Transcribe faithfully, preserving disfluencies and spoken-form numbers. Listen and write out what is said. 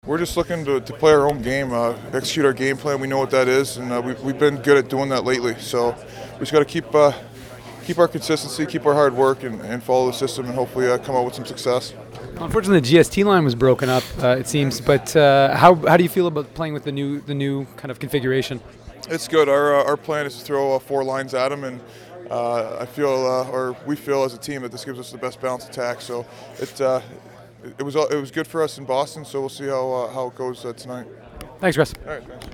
We're just looking to, to play our own game, uh, execute our game plan. We know what that is, and uh, we've, we've been good at doing that lately. So we just got to keep uh, keep our consistency, keep our hard work, and, and follow the system, and hopefully uh, come out with some success. Unfortunately, the G S T line was broken up, uh, it seems. But uh, how how do you feel about playing with the new the new kind of configuration? It's good. Our uh, our plan is to throw uh, four lines at them, and uh, I feel, uh, or we feel as a team, that this gives us the best balanced attack. So it uh, it was it was good for us in Boston. So we'll see how uh, how it goes uh, tonight. Thanks, Russ. All right, thanks.